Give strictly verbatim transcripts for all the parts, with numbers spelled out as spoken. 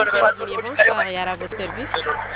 M T N Guinée, bonsoir, Yara, à votre service.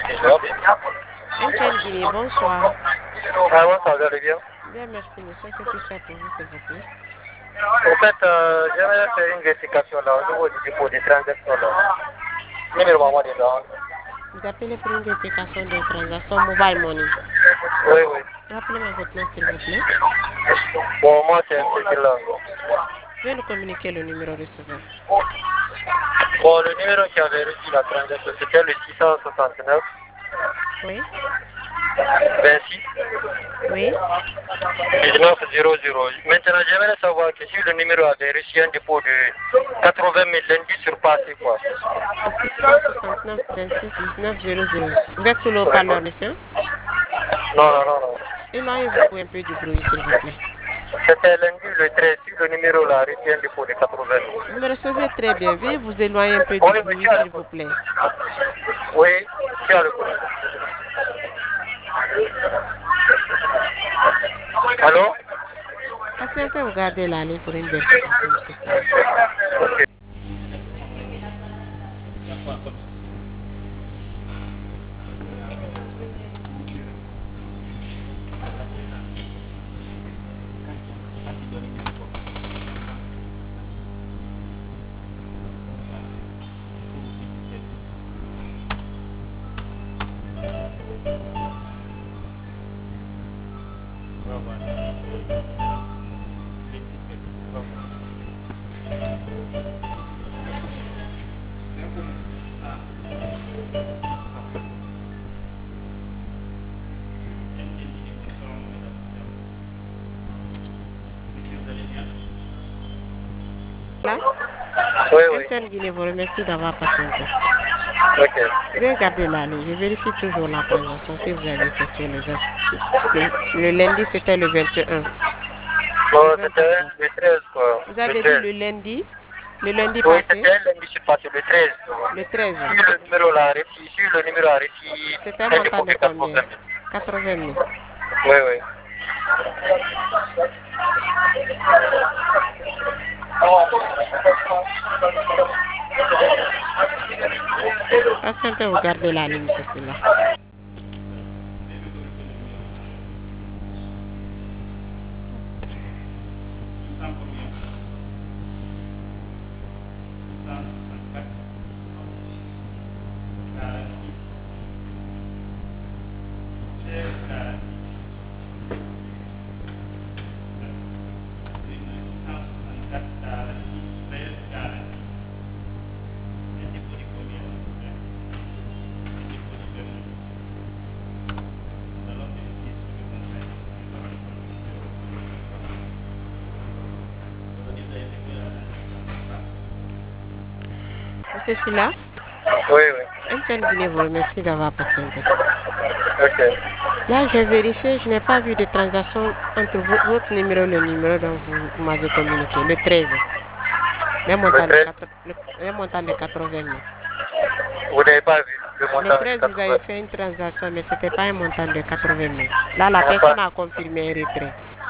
M T N Guinée, bonsoir. Ah ouais, ça vous allez bien? Bien, merci, monsieur. Que puis-je faire pour vous, s'il vous plaît? En fait, euh, j'aimerais faire une vérification là, au niveau du dépôt des transactions là. Numéro maman dedans. Vous appelez pour une vérification de transaction mobile money. Oui, oui. Rappelez-moi votre nom, s'il vous plaît. Bon, moi, c'est un petit là. Veuillez nous communiquer le numéro receveur. Bon, le numéro qui avait reçu la transaction, c'était le six cent soixante-neuf, Oui. vingt-six, Oui. dix-neuf zéro zéro. Maintenant, j'aimerais savoir que si le numéro avait reçu un dépôt de quatre-vingt mille lundi surpassé, quoi. six cent soixante-neuf, vingt-six, dix-neuf, zéro zéro. Vous êtes sous le Ouais. haut-parleur, monsieur? Non, non, non, non. Éloignez-vous un peu du bruit, s'il vous plaît. C'était lundi le treize, si le numéro là a reçu un dépôt de quatre-vingt mille. Vous me recevez très bien. Veuillez vous éloigner un peu du Oui, oui, bruit, tu as s'il le vous plaît. Oui, tu as le coup. Allô? Patientez, vous gardez la ligne pour une vérification du système. Ok. Là, Oui, oui. M T N Guinée vous remercie d'avoir patienté. Ok. Veuillez garder la ligne. Je vérifie toujours la transaction si vous avez effectué le vingt. Le, le lundi, c'était le vingt et un. Bon, Le vingt, c'était pardon. le treize, quoi. Vous Le avez dit treize. le lundi, le lundi Oui, passé, c'était lundi surpassé, le treize. le treize. Si le numéro là a reçu, si le numéro a reçu C'était un un montant dépôt de de combien? quatre-vingt mille. quatre-vingt mille. Oui, oui. Patientez, vous gardez la ligne pour cela. Monsieur Silla, Oui, oui. M T N Guinée vous remercie d'avoir patienté. Ok. Là, j'ai vérifié, je n'ai pas vu de transaction entre vo- votre numéro et le numéro dont vous, vous m'avez communiqué, le treize. Le montant, Le de, treize, quatre- le, le montant de quatre-vingt mille. vous n'avez pas vu le Le montant de treize, vous avez quatre-vingt. fait une transaction, mais ce n'était pas un montant de quatre-vingt mille. Là, la On n'a personne pas. a confirmé un retrait.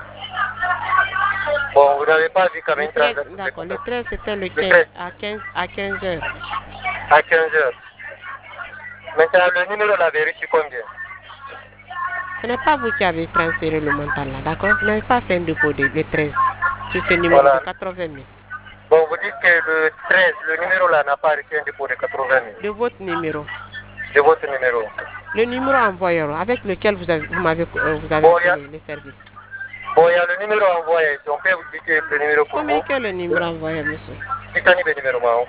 Bon, vous n'avez pas vu quand Le même une treize, transaction de d'accord, le combien? treize, c'était le Le quinze, treize, à quinze, à quinze heures. à quinze heures. Maintenant, le numéro l'avait reçu combien? Ce n'est pas vous qui avez transféré le montant là, d'accord? Vous n'avez pas fait un dépôt de, le treize sur ce numéro de Voilà. quatre-vingt mille. Bon, vous dites que le treize, le numéro là n'a pas reçu un dépôt de quatre-vingt mille. De votre numéro. De votre numéro. Le numéro envoyeur avec lequel vous avez, vous m'avez, euh, vous avez Bon, il y a, appelé les services. bon, il y a le numéro envoyé. On peut vous dire le numéro pour vous. Communiquez le numéro envoyeur, monsieur. C'est quand le numéro, Mao.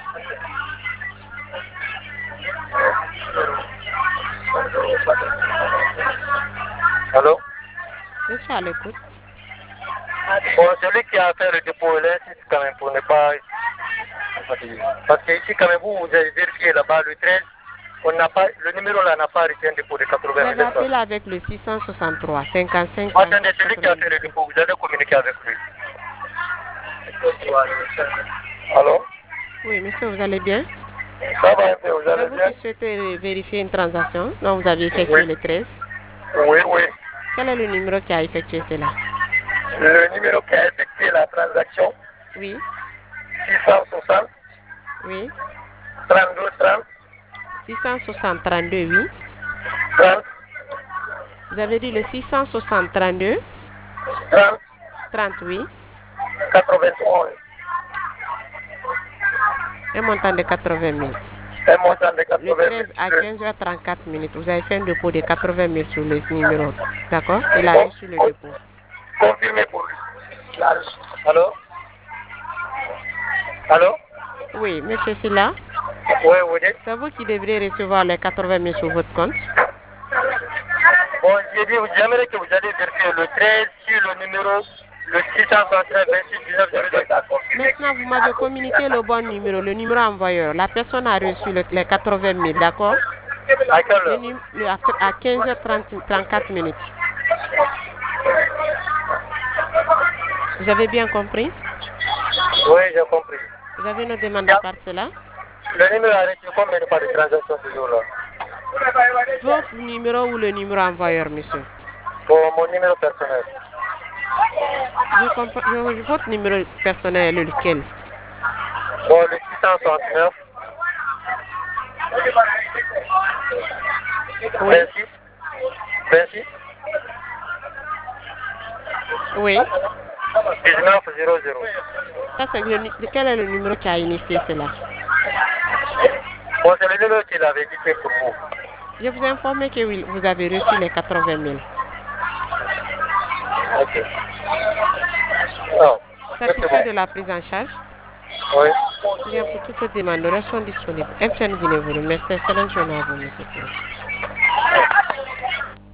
Allô? Je suis à l'écoute. Bon, celui qui a fait le dépôt, il insiste quand même pour ne pas. Parce que ici, quand même, vous, vous avez vérifié là-bas le treize, on n'a pas, le numéro là n'a pas reçu un dépôt de Vous quatre-vingt avez mille. appelé avec le six cent soixante-trois, cinquante-cinq, Attendez, quarante-quatre, celui qui a fait le quatre-vingt-dix-sept. dépôt, vous avez communiqué avec lui. Allô? Oui, monsieur, vous allez bien? Ça va un peu, vous C'est allez vous bien? qui souhaitez vérifier une transaction dont vous avez Oui. effectué le treize. Oui, oui. Quel est le numéro qui a effectué cela? Le numéro qui a effectué la transaction, Oui, six cent soixante, oui, trente-deux trente, six cent soixante trente-deux, oui. trente. Vous avez dit le six cent soixante trente-deux. trente. trente, oui. quatre-vingt-onze. Un montant de quatre-vingt mille. Un montant de Le quatre-vingt treize mille. à quinze heures trente-quatre minutes, vous avez fait un dépôt de quatre-vingt mille sur le numéro. D'accord? Il a reçu le dépôt. Confirmé pour lui. Allô? Allô? Oui, monsieur Silla, Oui, vous dites? c'est vous qui devrez recevoir les quatre-vingt mille sur votre compte. Bon, j'ai dit, j'aimerais que vous allez vérifier le treize sur le numéro, le six cent soixante-treize, vingt-six, dix-neuf, zéro deux, d'accord. Maintenant, vous m'avez communiqué le bon numéro, le numéro envoyeur. La personne a reçu le- les quatre-vingt mille, d'accord? À quelle Le heure? num- le- à à quinze heures trente-quatre minutes. Vous avez bien compris? Oui, j'ai compris. Vous avez une demande à part cela? Le numéro a reçu combien de fois de transactions ce jour-là? Votre numéro ou le numéro envoyeur, monsieur? Bon, mon numéro personnel. Je comprends. je- votre numéro personnel est lequel? Bon, le six cent soixante-neuf. Oui. vingt-six. vingt-six. Oui. dix-neuf, zéro zéro. Ça, c'est le nu- quel est le numéro qui a initié cela? Bon, c'est le numéro qu'il avait dit pour vous. Je vous ai informé que oui, vous avez reçu les quatre-vingt mille. Ok. Non. Satisfait de la prise en charge? Oui. Bien, pour toute demande, nous restons disponibles. M T N Guinée vous remercie. Excellente journée à vous, monsieur.